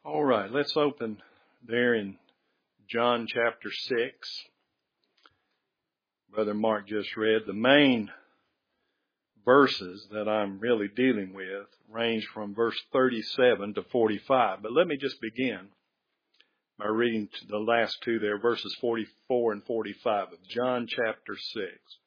All right, let's open there in John chapter 6. Brother Mark just read. The main verses that I'm really dealing with range from verse 37 to 45. But let me just begin by reading the last two there, verses 44 and 45 of John chapter 6.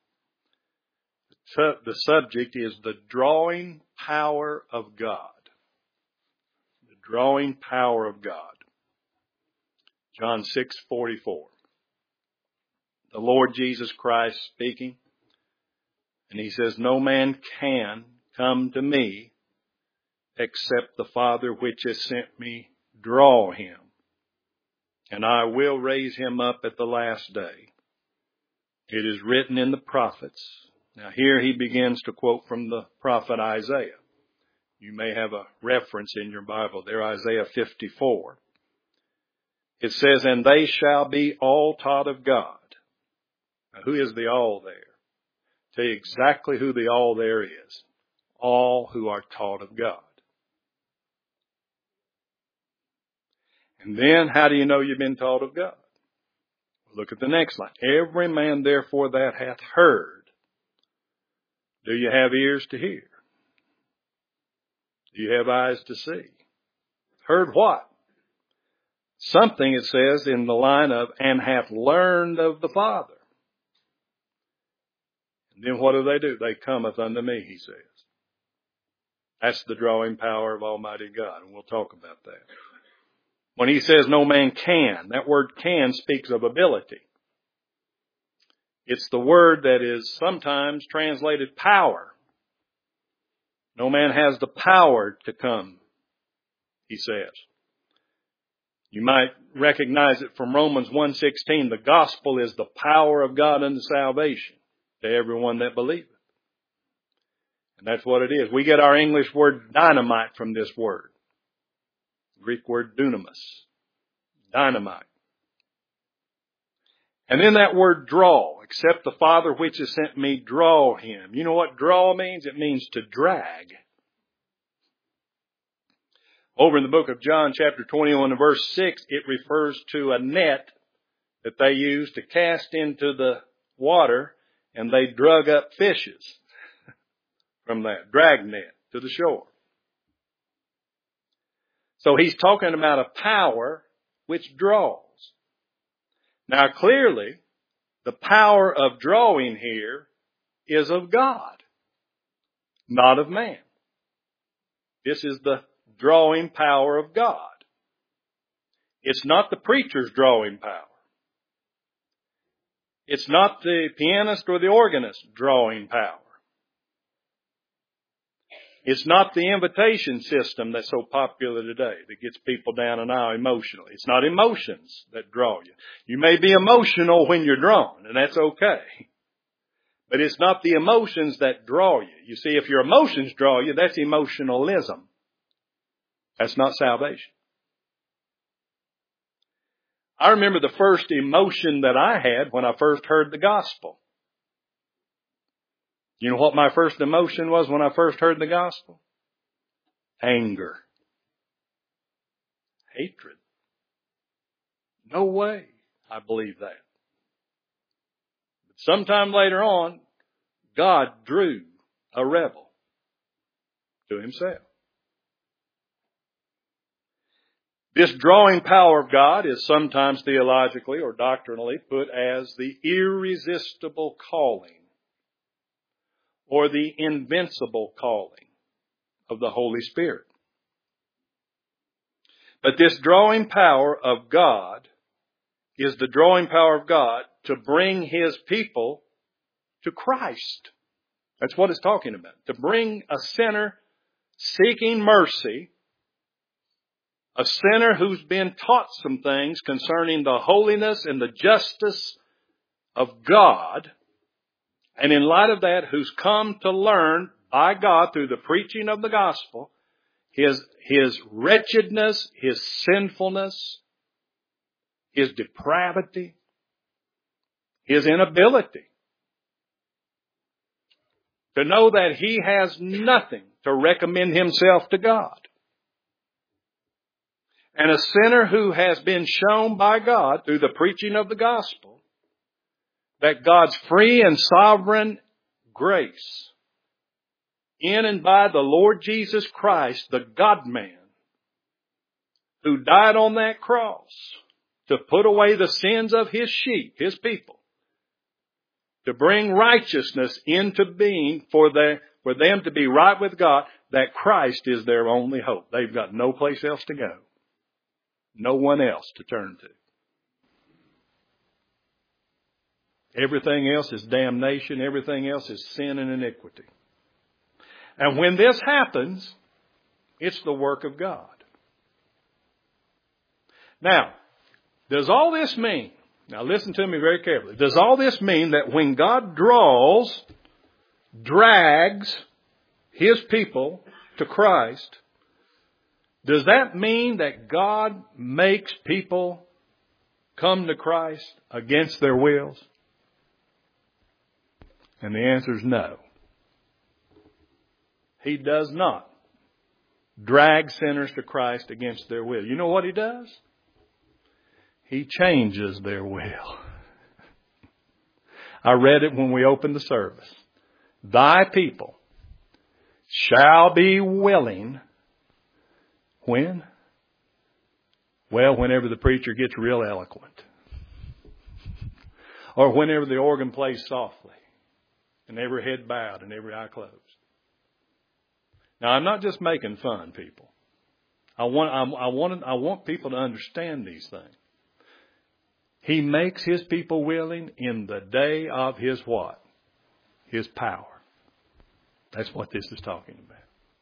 The subject is the drawing power of God. The drawing power of God. John 6:44. The Lord Jesus Christ speaking, and he says, "No man can come to me except the Father which has sent me draw him, and I will raise him up at the last day. It is written in the prophets." Now here he begins to quote from the prophet Isaiah. You may have a reference in your Bible there, Isaiah 54. It says, "And they shall be all taught of God." Now, who is the all there? Tell you exactly who the all there is. All who are taught of God. And then, how do you know you've been taught of God? Look at the next line. "Every man therefore that hath heard." Do you have ears to hear? Do you have eyes to see? Heard what? Something, it says in the line of, "and hath learned of the Father." And then what do? "They cometh unto me," he says. That's the drawing power of Almighty God, and we'll talk about that. When he says no man can, that word can speaks of ability. It's the word that is sometimes translated power. No man has the power to come, he says. You might recognize it from Romans 1:16. The gospel is the power of God unto salvation to everyone that believeth. And that's what it is. We get our English word dynamite from this word. Greek word dunamis. Dynamite. And then that word draw. "Except the Father which has sent me draw him." You know what draw means? It means to drag. Over in the book of John chapter 21 and verse 6, it refers to a net that they used to cast into the water, and they drug up fishes from that drag net to the shore. So he's talking about a power which draws. Now clearly, the power of drawing here is of God, not of man. This is the drawing power of God. It's not the preacher's drawing power. It's not the pianist or the organist's drawing power. It's not the invitation system that's so popular today that gets people down an aisle emotionally. It's not emotions that draw you. You may be emotional when you're drawn, and that's okay. But it's not the emotions that draw you. You see, if your emotions draw you, that's emotionalism. That's not salvation. I remember the first emotion that I had when I first heard the gospel. You know what my first emotion was when I first heard the gospel? Anger. Hatred. No way I believe that. But sometime later on, God drew a rebel to himself. This drawing power of God is sometimes theologically or doctrinally put as the irresistible calling or the invincible calling of the Holy Spirit. But this drawing power of God is the drawing power of God to bring his people to Christ. That's what it's talking about. To bring a sinner seeking mercy, a sinner who's been taught some things concerning the holiness and the justice of God, and in light of that, who's come to learn by God through the preaching of the gospel, his wretchedness, his sinfulness, his depravity, his inability. To know that he has nothing to recommend himself to God. And a sinner who has been shown by God through the preaching of the gospel that God's free and sovereign grace in and by the Lord Jesus Christ, the God-man, who died on that cross to put away the sins of His sheep, His people, to bring righteousness into being for them to be right with God, that Christ is their only hope. They've got no place else to go. No one else to turn to. Everything else is damnation. Everything else is sin and iniquity. And when this happens, it's the work of God. Now, does all this mean, now listen to me very carefully, does all this mean that when God drags His people to Christ, does that mean that God makes people come to Christ against their wills? And the answer is no. He does not drag sinners to Christ against their will. You know what He does? He changes their will. I read it when we opened the service. Thy people shall be willing. When? Well, whenever the preacher gets real eloquent. Or whenever the organ plays softly. And every head bowed and every eye closed. Now, I'm not just making fun, people. I want people to understand these things. He makes His people willing in the day of His what? His power. That's what this is talking about.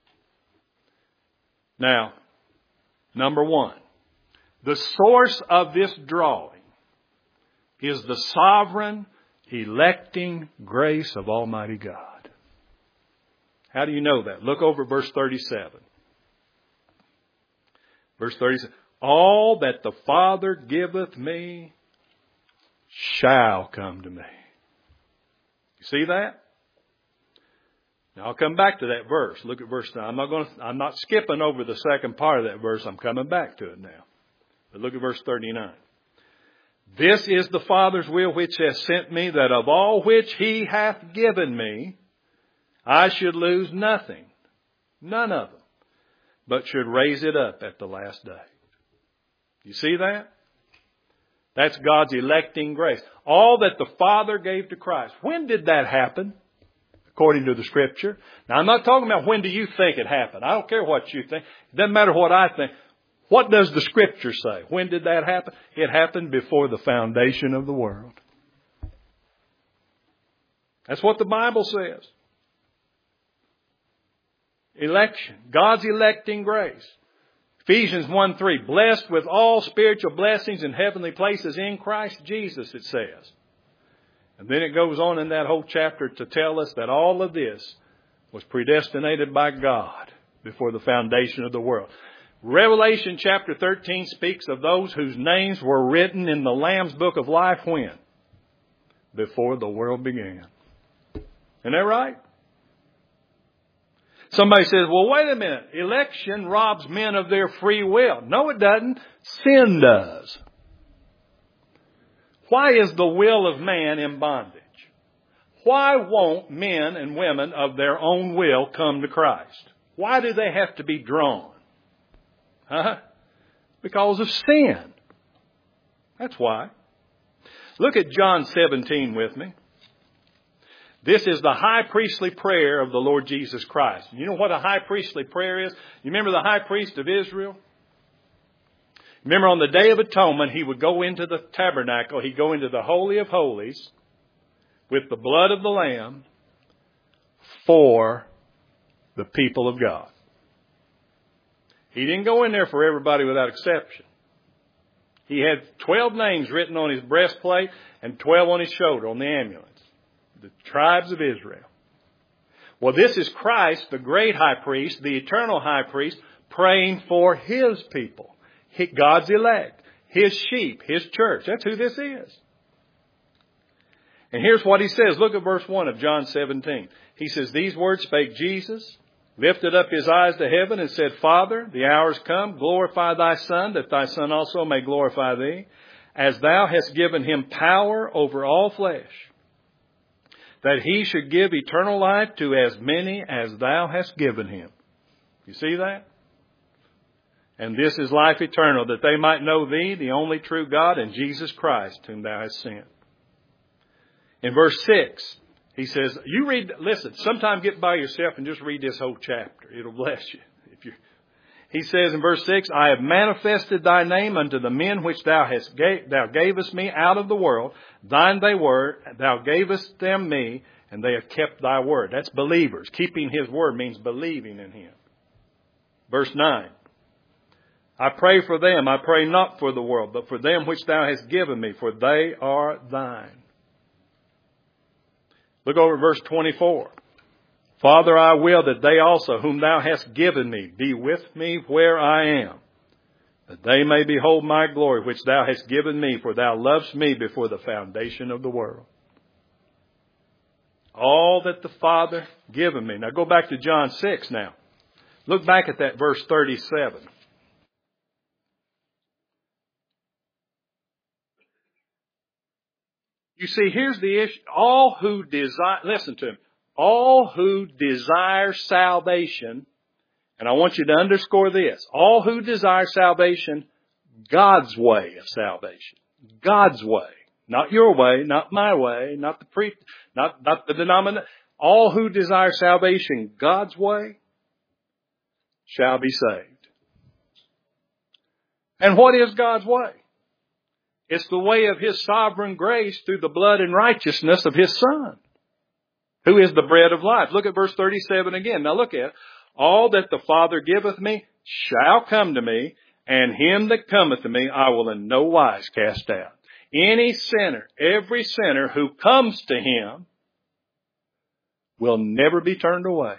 Now, number one, the source of this drawing is the sovereign, electing grace of Almighty God. How do you know that? Look over verse 37. Verse 37. All that the Father giveth me shall come to me. You see that? Now I'll come back to that verse. Look at verse 9. I'm not skipping over the second part of that verse. I'm coming back to it now. But look at verse 39. This is the Father's will which hath sent me, that of all which He hath given me, I should lose nothing, none of them, but should raise it up at the last day. You see that? That's God's electing grace. All that the Father gave to Christ. When did that happen? According to the Scripture. Now, I'm not talking about when do you think it happened. I don't care what you think. It doesn't matter what I think. What does the Scripture say? When did that happen? It happened before the foundation of the world. That's what the Bible says. Election. God's electing grace. Ephesians 1:3. Blessed with all spiritual blessings in heavenly places in Christ Jesus, it says. And then it goes on in that whole chapter to tell us that all of this was predestinated by God before the foundation of the world. Revelation chapter 13 speaks of those whose names were written in the Lamb's book of life when? Before the world began. Isn't that right? Somebody says, well, wait a minute. Election robs men of their free will. No, it doesn't. Sin does. Why is the will of man in bondage? Why won't men and women of their own will come to Christ? Why do they have to be drawn? Because of sin. That's why. Look at John 17 with me. This is the high priestly prayer of the Lord Jesus Christ. You know what a high priestly prayer is? You remember the high priest of Israel? Remember on the Day of Atonement, he would go into the tabernacle. He'd go into the Holy of Holies with the blood of the Lamb for the people of God. He didn't go in there for everybody without exception. He had 12 names written on his breastplate and 12 on his shoulder, on the amulets. The tribes of Israel. Well, this is Christ, the great high priest, the eternal high priest, praying for His people. God's elect. His sheep. His church. That's who this is. And here's what He says. Look at verse 1 of John 17. He says, these words spake Jesus lifted up his eyes to heaven and said, Father, the hour is come. Glorify thy Son, that thy Son also may glorify thee, as thou hast given him power over all flesh, that he should give eternal life to as many as thou hast given him. You see that? And this is life eternal, that they might know thee, the only true God, and Jesus Christ, whom thou hast sent. In verse 6, he says, listen, sometime get by yourself and just read this whole chapter. It'll bless you. He says in verse 6, I have manifested thy name unto the men which thou gavest me out of the world. Thine they were, thou gavest them me, and they have kept thy word. That's believers. Keeping his word means believing in him. Verse 9. I pray for them. I pray not for the world, but for them which thou hast given me, for they are thine. Look over at verse 24. Father, I will that they also, whom thou hast given me, be with me where I am, that they may behold my glory, which thou hast given me, for thou lovest me before the foundation of the world. All that the Father given me. Now go back to John 6 now. Look back at that verse 37. You see, here's the issue. All who desire salvation, and I want you to underscore this, all who desire salvation, God's way of salvation. God's way. Not your way, not my way, not the denomination. All who desire salvation, God's way, shall be saved. And what is God's way? It's the way of his sovereign grace through the blood and righteousness of his Son, who is the bread of life. Look at verse 37 again. Now look at it. All that the Father giveth me shall come to me, and him that cometh to me I will in no wise cast out. Any sinner, every sinner who comes to him will never be turned away.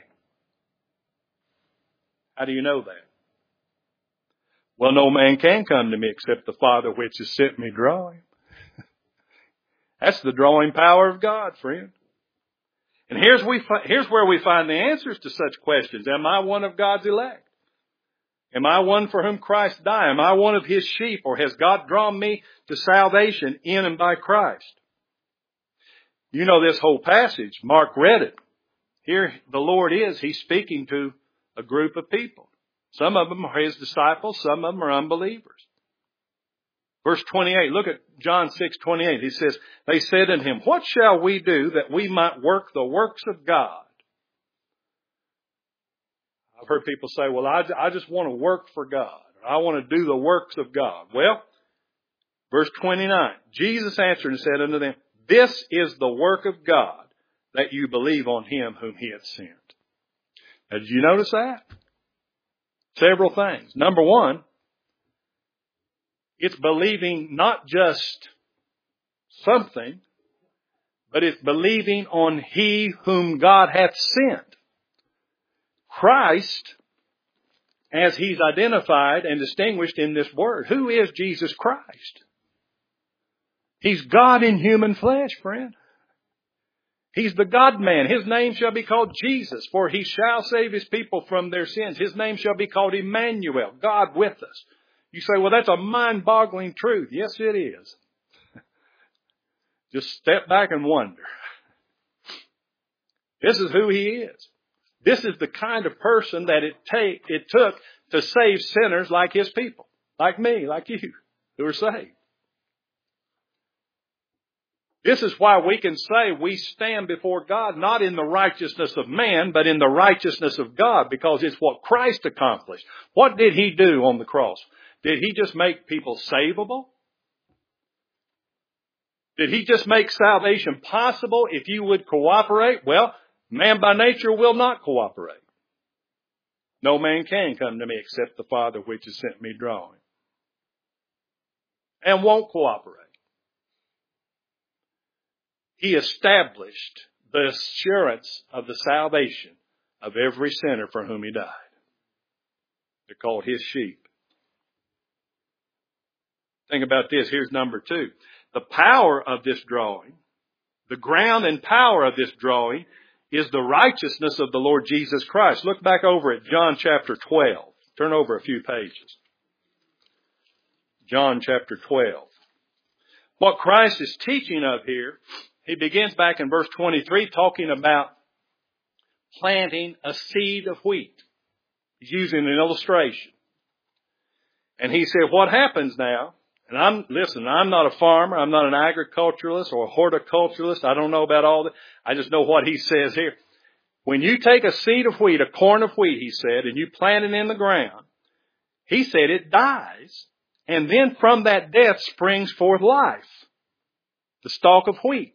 How do you know that? Well, no man can come to me except the Father which has sent me draw him. That's the drawing power of God, friend. And here's where we find the answers to such questions. Am I one of God's elect? Am I one for whom Christ died? Am I one of his sheep? Or has God drawn me to salvation in and by Christ? You know this whole passage. Mark read it. Here the Lord he's speaking to a group of people. Some of them are his disciples. Some of them are unbelievers. Verse 28, look at John 6:28. He says, they said unto him, what shall we do that we might work the works of God? I've heard people say, well, I just want to work for God. I want to do the works of God. Well, verse 29, Jesus answered and said unto them, this is the work of God, that you believe on him whom he hath sent. Now, did you notice that? Several things. Number one, it's believing not just something, but it's believing on he whom God hath sent. Christ, as he's identified and distinguished in this word. Who is Jesus Christ? He's God in human flesh, friend. He's the God-man. His name shall be called Jesus, for he shall save his people from their sins. His name shall be called Emmanuel, God with us. You say, well, that's a mind-boggling truth. Yes, it is. Just step back and wonder. This is who he is. This is the kind of person that it took to save sinners like his people, like me, like you, who are saved. This is why we can say we stand before God not in the righteousness of man, but in the righteousness of God, because it's what Christ accomplished. What did he do on the cross? Did he just make people savable? Did he just make salvation possible if you would cooperate? Well, man by nature will not cooperate. No man can come to me except the Father which has sent me draw him. And won't cooperate. He established the assurance of the salvation of every sinner for whom he died. They're called his sheep. Think about this. Here's number 2. The power of this drawing, the ground and power of this drawing is the righteousness of the Lord Jesus Christ. Look back over at John chapter 12. Turn over a few pages. John chapter 12. What Christ is teaching of here, he begins back in verse 23 talking about planting a seed of wheat. He's using an illustration. And he said, what happens now? And I'm not a farmer. I'm not an agriculturalist or a horticulturalist. I don't know about all that. I just know what he says here. When you take a seed of wheat, a corn of wheat, he said, and you plant it in the ground, he said it dies. And then from that death springs forth life. The stalk of wheat.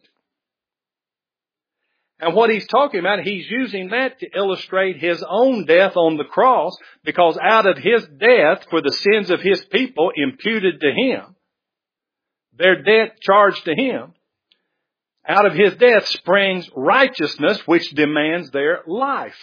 And what he's talking about, he's using that to illustrate his own death on the cross, because out of his death for the sins of his people imputed to him, their debt charged to him, out of his death springs righteousness, which demands their life.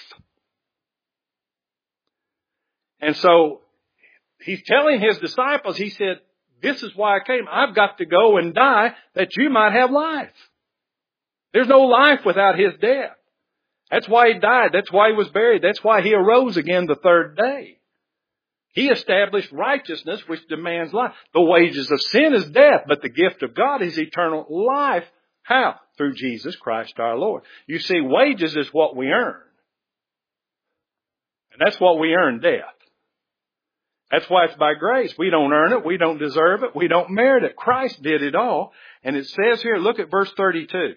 And so he's telling his disciples, he said, this is why I came. I've got to go and die that you might have life. There's no life without his death. That's why he died. That's why he was buried. That's why he arose again the third day. He established righteousness, which demands life. The wages of sin is death, but the gift of God is eternal life. How? Through Jesus Christ our Lord. You see, wages is what we earn. And that's what we earn, death. That's why it's by grace. We don't earn it. We don't deserve it. We don't merit it. Christ did it all. And it says here, look at verse 32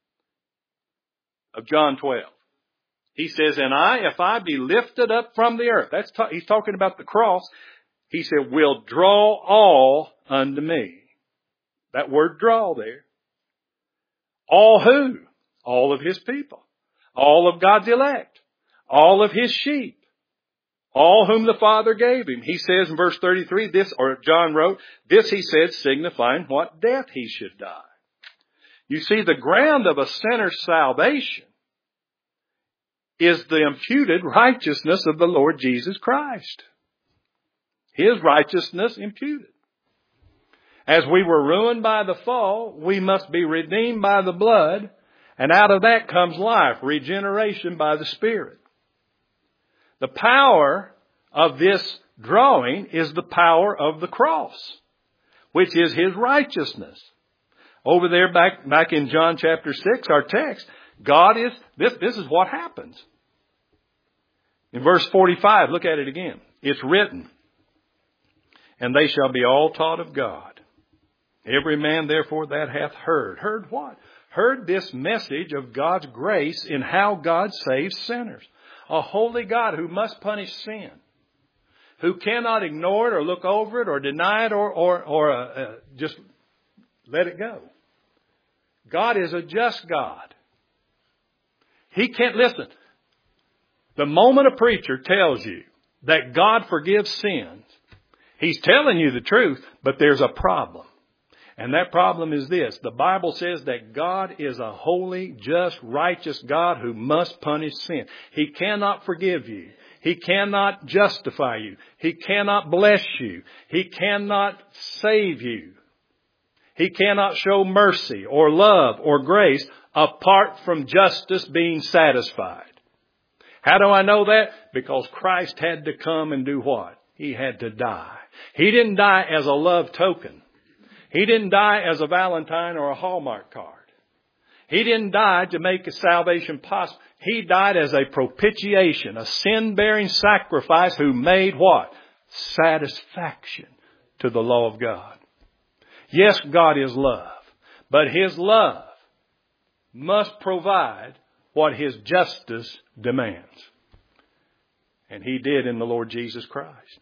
of John 12. He says, and if I be lifted up from the earth, he's talking about the cross. He said, will draw all unto me. That word draw there. All who? All of his people. All of God's elect. All of his sheep. All whom the Father gave him. He says in verse 33, John wrote, this he said, signifying what death he should die. You see, the ground of a sinner's salvation is the imputed righteousness of the Lord Jesus Christ. His righteousness imputed. As we were ruined by the fall, we must be redeemed by the blood, and out of that comes life, regeneration by the Spirit. The power of this drawing is the power of the cross, which is his righteousness. Over there back in John chapter 6, our text, this is what happens. In verse 45, look at it again. It's written, and they shall be all taught of God. Every man therefore that hath heard. Heard what? Heard this message of God's grace in how God saves sinners. A holy God who must punish sin, who cannot ignore it or look over it or deny it or just let it go. God is a just God. He can't listen. The moment a preacher tells you that God forgives sins, he's telling you the truth, but there's a problem. And that problem is this. The Bible says that God is a holy, just, righteous God who must punish sin. He cannot forgive you. He cannot justify you. He cannot bless you. He cannot save you. He cannot show mercy or love or grace apart from justice being satisfied. How do I know that? Because Christ had to come and do what? He had to die. He didn't die as a love token. He didn't die as a Valentine or a Hallmark card. He didn't die to make a salvation possible. He died as a propitiation, a sin-bearing sacrifice who made what? Satisfaction to the law of God. Yes, God is love, but his love must provide what his justice demands. And he did in the Lord Jesus Christ.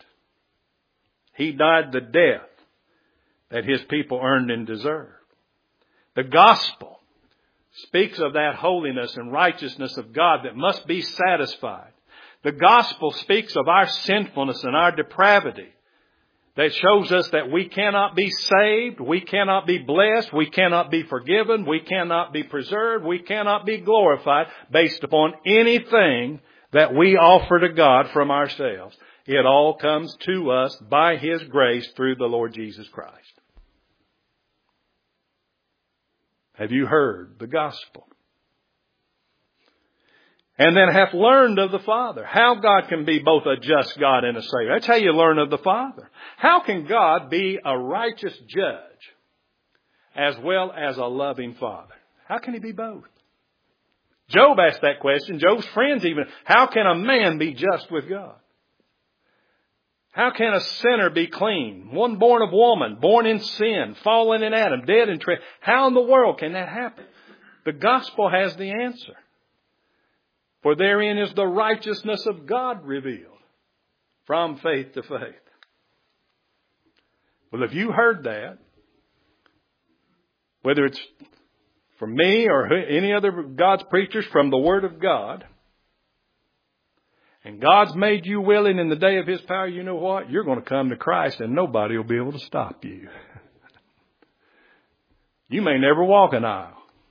He died the death that his people earned and deserved. The gospel speaks of that holiness and righteousness of God that must be satisfied. The gospel speaks of our sinfulness and our depravity that shows us that we cannot be saved, we cannot be blessed, we cannot be forgiven, we cannot be preserved, we cannot be glorified based upon anything that we offer to God from ourselves. It all comes to us by his grace through the Lord Jesus Christ. Have you heard the gospel? And then hath learned of the Father. How God can be both a just God and a Savior. That's how you learn of the Father. How can God be a righteous judge as well as a loving Father? How can He be both? Job asked that question. Job's friends even. How can a man be just with God? How can a sinner be clean? One born of woman, born in sin, fallen in Adam, dead in treachery. How in the world can that happen? The gospel has the answer. For therein is the righteousness of God revealed from faith to faith. Well, if you heard that, whether it's from me or any other God's preachers from the Word of God, and God's made you willing in the day of His power, you know what? You're going to come to Christ and nobody will be able to stop you. You may never walk an aisle.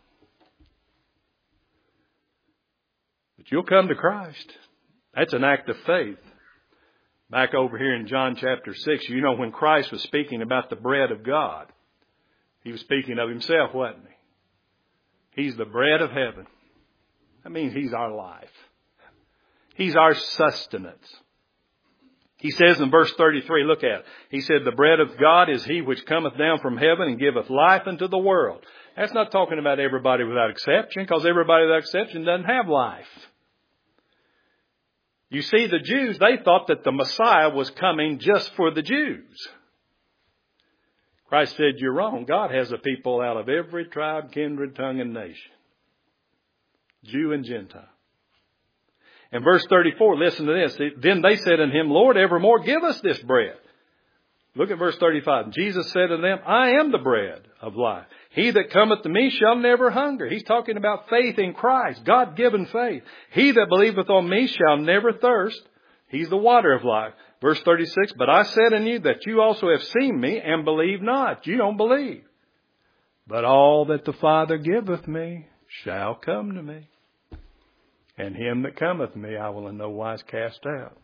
But you'll come to Christ. That's an act of faith. Back over here in John chapter 6, you know when Christ was speaking about the bread of God, He was speaking of Himself, wasn't He? He's the bread of heaven. That means He's our life. He's our sustenance. He says in verse 33, look at it. He said, the bread of God is He which cometh down from heaven and giveth life unto the world. That's not talking about everybody without exception, because everybody without exception doesn't have life. You see, the Jews, they thought that the Messiah was coming just for the Jews. Christ said, you're wrong. God has a people out of every tribe, kindred, tongue, and nation. Jew and Gentile. In verse 34, listen to this. Then they said unto Him, Lord, evermore give us this bread. Look at verse 35. Jesus said to them, I am the bread of life. He that cometh to me shall never hunger. He's talking about faith in Christ, God-given faith. He that believeth on me shall never thirst. He's the water of life. Verse 36, but I said unto you that you also have seen me and believe not. You don't believe. But all that the Father giveth me shall come to me. And him that cometh to me I will in no wise cast out.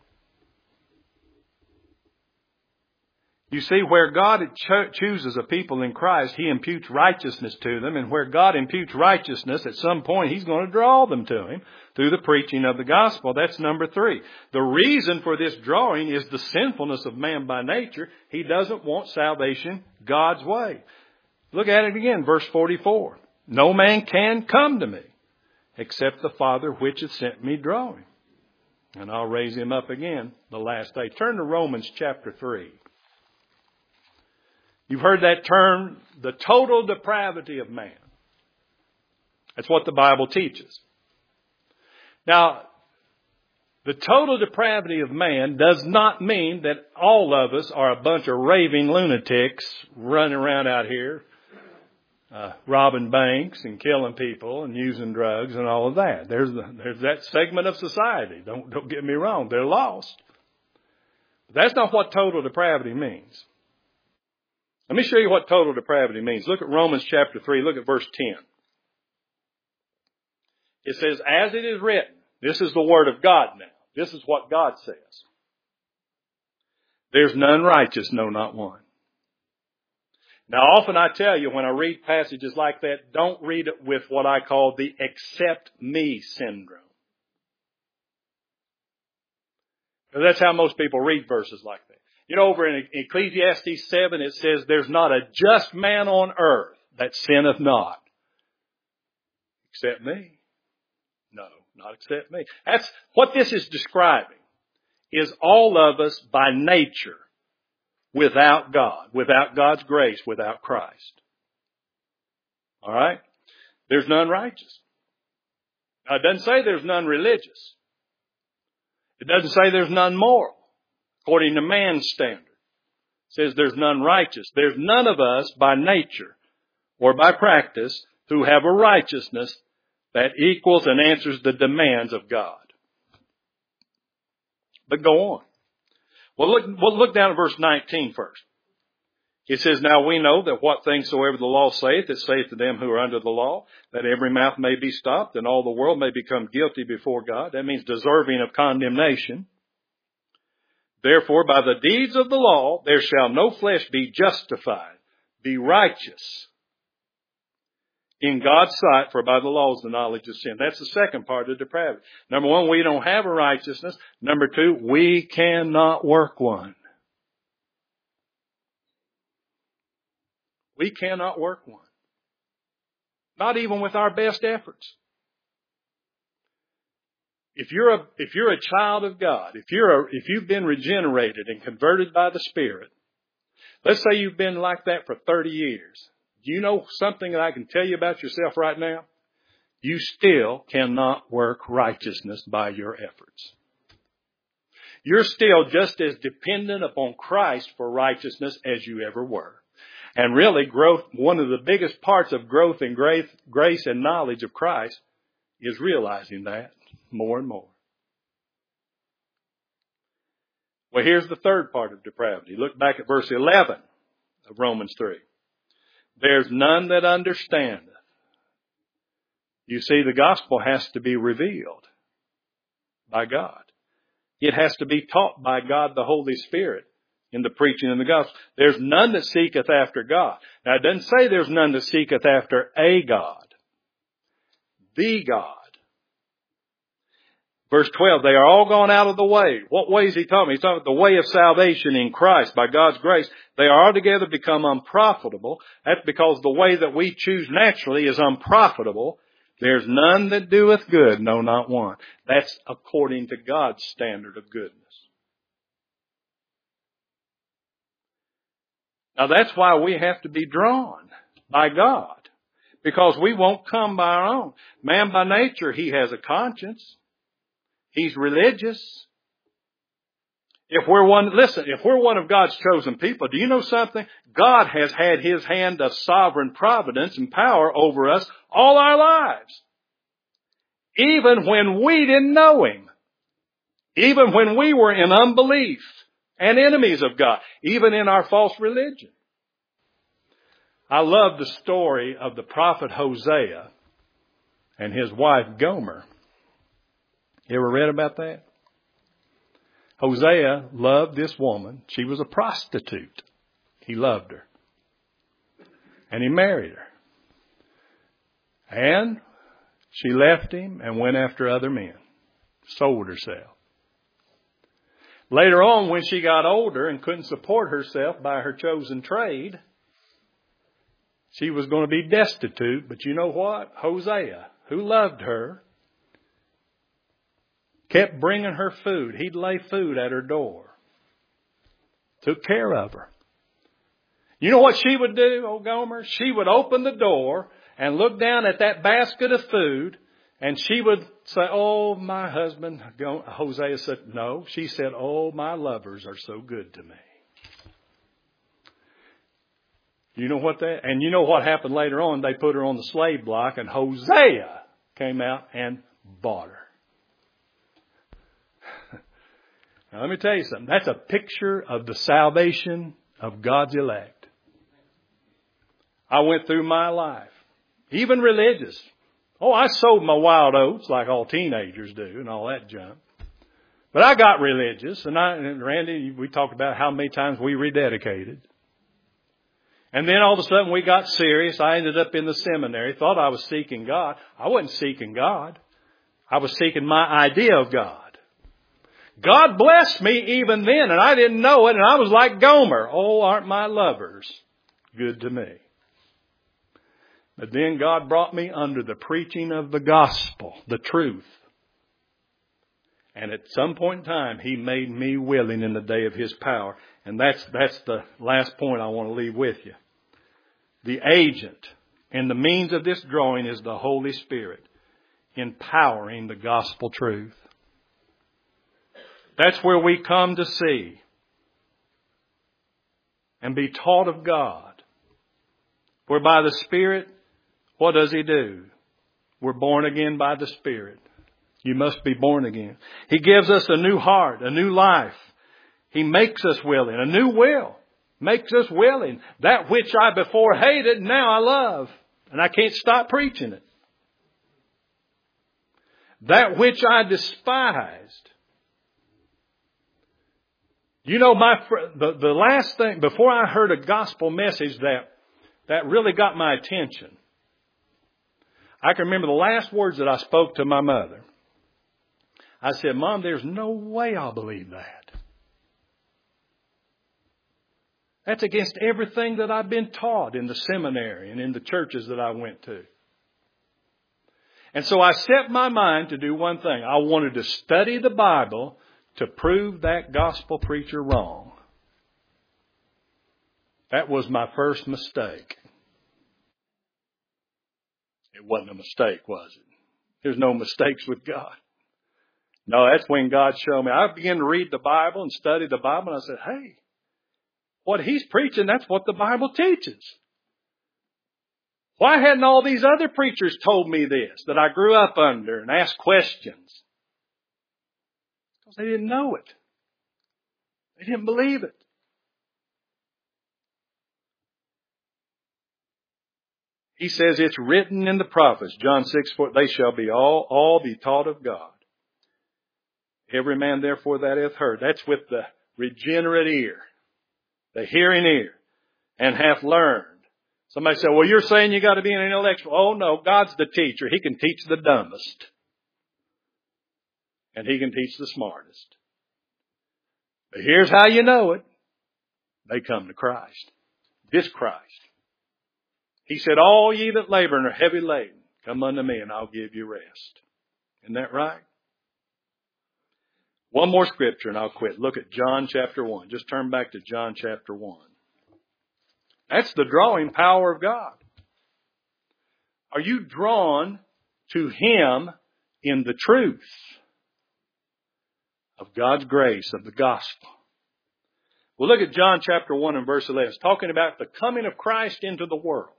You see, where God chooses a people in Christ, He imputes righteousness to them. And where God imputes righteousness, at some point He's going to draw them to Him through the preaching of the gospel. That's number 3. The reason for this drawing is the sinfulness of man by nature. He doesn't want salvation God's way. Look at it again, verse 44. No man can come to me, except the Father which hath sent me draw him. And I'll raise him up again the last day. Turn to Romans chapter 3. You've heard that term, the total depravity of man. That's what the Bible teaches. Now, the total depravity of man does not mean that all of us are a bunch of raving lunatics running around out here, robbing banks and killing people and using drugs and all of that. There's that segment of society. Don't get me wrong. They're lost. But that's not what total depravity means. Let me show you what total depravity means. Look at Romans chapter 3. Look at verse 10. It says, as it is written, this is the word of God now. This is what God says. There's none righteous, no, not one. Now, often I tell you, when I read passages like that, don't read it with what I call the accept me syndrome. Because that's how most people read verses like that. You know, over in Ecclesiastes 7, it says, there's not a just man on earth that sinneth not. Except me. No, not except me. That's what this is describing, is all of us by nature without God, without God's grace, without Christ. All right? There's none righteous. Now, it doesn't say there's none religious. It doesn't say there's none moral, according to man's standard. It says there's none righteous. There's none of us by nature or by practice who have a righteousness that equals and answers the demands of God. But go on. We'll look down at verse 19 first. It says, now we know that what things soever the law saith, it saith to them who are under the law, that every mouth may be stopped, and all the world may become guilty before God. That means deserving of condemnation. Therefore, by the deeds of the law, there shall no flesh be justified, be righteous, in God's sight, for by the law is the knowledge of sin. That's the second part of depravity. Number one, we don't have a righteousness. Number two, we cannot work one. We cannot work one. Not even with our best efforts. If you're a child of God, if you've been regenerated and converted by the Spirit, let's say you've been like that for 30 years. Do you know something that I can tell you about yourself right now? You still cannot work righteousness by your efforts. You're still just as dependent upon Christ for righteousness as you ever were. And really, growth, one of the biggest parts of growth in grace and knowledge of Christ is realizing that more and more. Well, here's the third part of depravity. Look back at verse 11 of Romans 3. There's none that understandeth. You see, the gospel has to be revealed by God. It has to be taught by God the Holy Spirit in the preaching of the gospel. There's none that seeketh after God. Now, it doesn't say there's none that seeketh after a God. The God. Verse 12, they are all gone out of the way. What way is he talking about? He's talking about the way of salvation in Christ by God's grace. They are altogether become unprofitable. That's because the way that we choose naturally is unprofitable. There's none that doeth good, no, not one. That's according to God's standard of goodness. Now that's why we have to be drawn by God. Because we won't come by our own. Man by nature, he has a conscience. He's religious. If we're one of God's chosen people, do you know something? God has had His hand of sovereign providence and power over us all our lives. Even when we didn't know Him. Even when we were in unbelief and enemies of God. Even in our false religion. I love the story of the prophet Hosea and his wife Gomer. You ever read about that? Hosea loved this woman. She was a prostitute. He loved her. And he married her. And she left him and went after other men. Sold herself. Later on, when she got older and couldn't support herself by her chosen trade, she was going to be destitute. But you know what? Hosea, who loved her, kept bringing her food. He'd lay food at her door. Took care of her. You know what she would do, old Gomer? She would open the door and look down at that basket of food, and she would say, "Oh, my husband." Hosea said, "No." She said, "Oh, my lovers are so good to me." You know what and you know what happened later on? They put her on the slave block, and Hosea came out and bought her. Now, let me tell you something. That's a picture of the salvation of God's elect. I went through my life, even religious. Oh, I sowed my wild oats like all teenagers do and all that junk. But I got religious, and Randy, we talked about how many times we rededicated. And then all of a sudden we got serious. I ended up in the seminary, thought I was seeking God. I wasn't seeking God. I was seeking my idea of God. God blessed me even then, and I didn't know it, and I was like Gomer. Oh, aren't my lovers good to me? But then God brought me under the preaching of the gospel, the truth. And at some point in time, He made me willing in the day of His power. And that's the last point I want to leave with you. The agent and the means of this drawing is the Holy Spirit, empowering the gospel truth. That's where we come to see and be taught of God. For by the Spirit, what does He do? We're born again by the Spirit. You must be born again. He gives us a new heart, a new life. He makes us willing, a new will. Makes us willing. That which I before hated, now I love. And I can't stop preaching it. That which I despised. You know, the last thing, before I heard a gospel message that really got my attention, I can remember the last words that I spoke to my mother. I said, Mom, there's no way I'll believe that. That's against everything that I've been taught in the seminary and in the churches that I went to. And so I set my mind to do one thing. I wanted to study the Bible to prove that gospel preacher wrong. That was my first mistake. It wasn't a mistake, was it? There's no mistakes with God. No, that's when God showed me. I began to read the Bible and study the Bible, and I said, hey, what he's preaching, that's what the Bible teaches. Why hadn't all these other preachers told me this, that I grew up under and asked questions? Because they didn't know it. They didn't believe it. He says it's written in the prophets, John 6:4, they shall be all be taught of God. Every man therefore that hath heard. That's with the regenerate ear, the hearing ear, and hath learned. Somebody said, well, you're saying you got to be an intellectual. Oh no, God's the teacher. He can teach the dumbest. And He can teach the smartest. But here's how you know it. They come to Christ. This Christ. He said, all ye that labor and are heavy laden, come unto me and I'll give you rest. Isn't that right? One more scripture and I'll quit. Look at John chapter 1. Just turn back to John chapter 1. That's the drawing power of God. Are you drawn to Him in the truth of God's grace, of the gospel? Well, look at John chapter 1 and verse 11. It's talking about the coming of Christ into the world.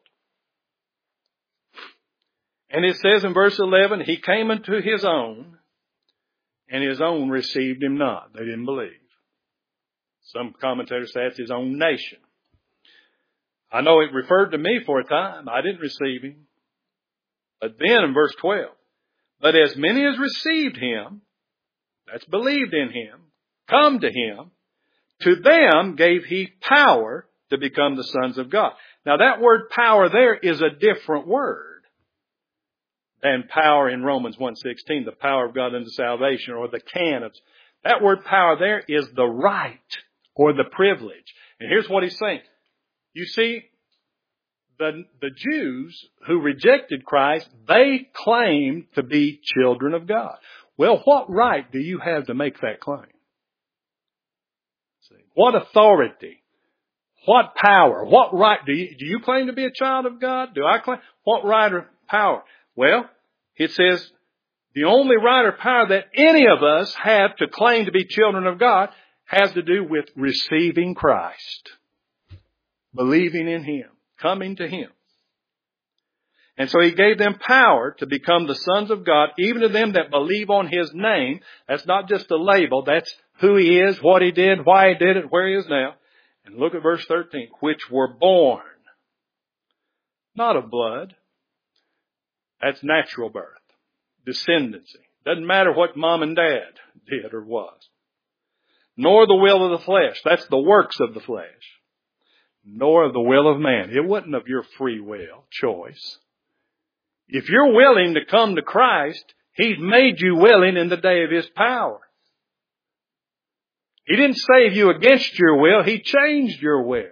And it says in verse 11, He came unto His own, and His own received Him not. They didn't believe. Some commentators say it's His own nation. I know it referred to me for a time. I didn't receive Him. But then in verse 12, but as many as received Him, that's believed in Him, come to Him, to them gave He power to become the sons of God. Now that word power there is a different word than power in Romans 1:16, the power of God unto salvation, or the canons. That word power there is the right or the privilege. And here's what he's saying. You see, the Jews who rejected Christ, they claimed to be children of God. Well, what right do you have to make that claim? See, what authority? What power? What right? Do you claim to be a child of God? Do I claim? What right or power? Well, it says the only right or power that any of us have to claim to be children of God has to do with receiving Christ, believing in Him, coming to Him. And so He gave them power to become the sons of God, even to them that believe on His name. That's not just a label. That's who He is, what He did, why He did it, where He is now. And look at verse 13. Which were born, not of blood. That's natural birth. Descendancy. Doesn't matter what mom and dad did or was. Nor the will of the flesh. That's the works of the flesh. Nor of the will of man. It wasn't of your free will, choice. If you're willing to come to Christ, He's made you willing in the day of His power. He didn't save you against your will. He changed your will.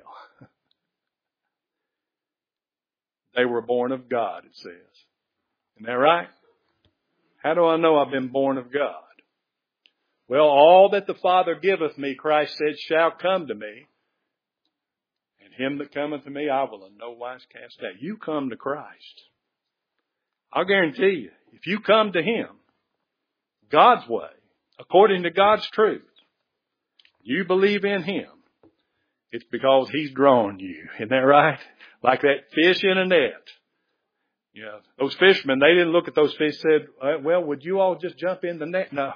They were born of God, it says. Isn't that right? How do I know I've been born of God? Well, all that the Father giveth me, Christ said, shall come to me. And him that cometh to me, I will in no wise cast out. You come to Christ. I'll guarantee you, if you come to Him, God's way, according to God's truth, you believe in Him, it's because He's drawn you. Isn't that right? Like that fish in a net. You know, those fishermen, they didn't look at those fish and said, well, would you all just jump in the net? No.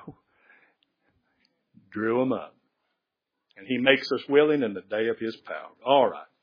Drew them up. And He makes us willing in the day of His power. All right.